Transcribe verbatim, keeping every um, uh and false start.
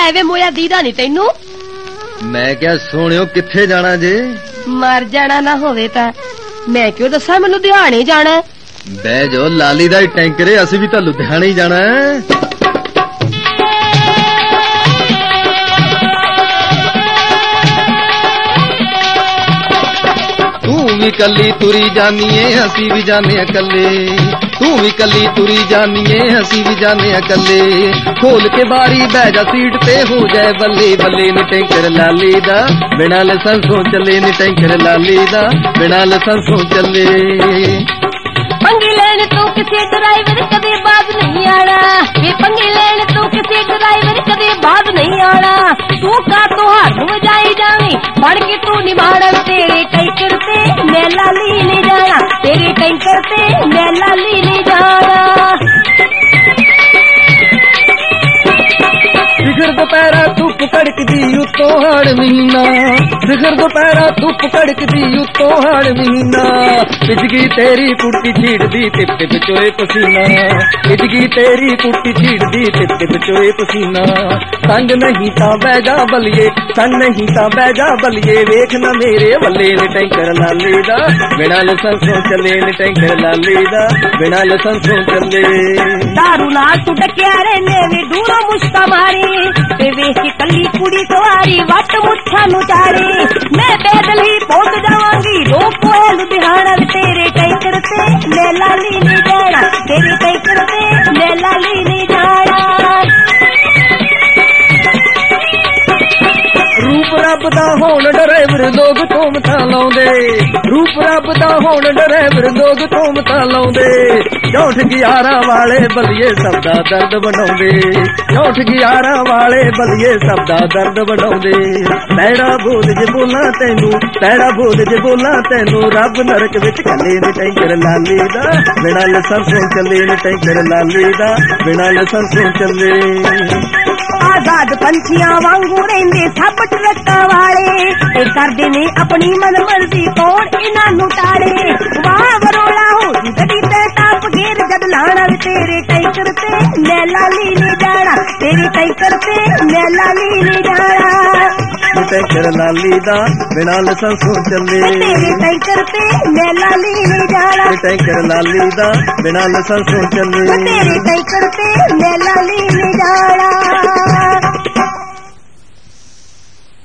ਲੈ ਵੇ ਮੋਇਆ ਦੀਦਾ ਨੀ ਤੈਨੂੰ। मैं क्या सोनियो किथे जाना जे? मर जाना ना होवे ता मैं क्यों दसा मैं लुधियाने जाना। बह जो लाली दा ही टैंकर है असी भी तो लुधियाने ही जाना है। तू भी कली तुरी जानी है असी भी जाने कले। तू भी कली तुरी जानी है हसी भी जाने अकले। खोल के बारी बह जा सीट पे हो जाए बल्ले बल्ले नी टैंकर लाली दा बिना लाइसेंसों चले नी टैंकर लाली दा बिना लाइसेंसों चले। पंगी लेन तू किसी ड्राइवर कदे बाज नहीं आना। ये पंगी लेन तू किसी ड्राइवर कदे बाज नहीं आना। तू का तो हार जाई जावी बढ़ के तू निभाना। तेरे टैंकर पे मैं लाली नहीं जाना। तेरे टैंकर पे मैं लाली नहीं जाना। शिखर दोपहरा धुप कड़कदी उत्तों हाड़ महीना। शिखर दोपहरा धुप कड़कदी उत्तों हाड़ महीना। पिजगी तेरी कुर्ती छीड़दी टिप टिप चोए पसीना। पिजगी तेरी कुर्ती छीड़दी टिप टिप चोए पसीना। संग नहीं ता बह जा बलिए संग नहीं ता बह जा बलिए वेख ना मेरे वल्ले ने टैंकर लाली दा बिना लाइसेंसों चले ने टैंकर लाली दा बिना लाइसेंसों चले। दारू नाल तू डकिया रहने वे दूरों मुश्का मारी ते वेख के कली कुड़ी सवारी वट मुच्छा नु चारी। मैं पैदल ही पहुंच जावांगी रोको है लुधियाना। तेरे टैंकर पे मैं लाली नहीं जाना। तेरे टैंकर पे मैं लाली नहीं जाना। रूप रब दा होण ड्राइवर लोग धूमता लाउंदे। रूप रब दा होण ड्राइवर लोग धूमता लाउंदे। चौठ ग्यारह वाले बलिए सब दा दर्द बनाउंदे। चौठ ग्यारह वाले बलिए सब दा दर्द बनाउंदे। तैड़ा बोल जे बोला तैनू तैड़ा बोल जे बोला तैनू रब नरक विच कले ने टैंकर लाली दा बिना लाइसेंसों चले ने टैंकर लाली दा बिना लाइसेंसों चले। आजाद पंछियां वांगू रहंदे सब ट्रक्कां वाले ते करदे ने अपनी मन मर्जी कौन इन्हां नूं टाले। वाह वरोला हो गड्डी ते टाप घेर जद लाना। तेरे टैंकर पे मैं लाली नहीं जाना। तेरे टैंकर पे मैं लाली नहीं जाना। टैंकर लाली दा बिना लाइसेंसों चले। तेरे टैंकर पे मैं लाली नहीं जाना। टैंकर लाली दा बिना लाइसेंसों चले। तेरे टैंकर पे मैं लाली नहीं जाना।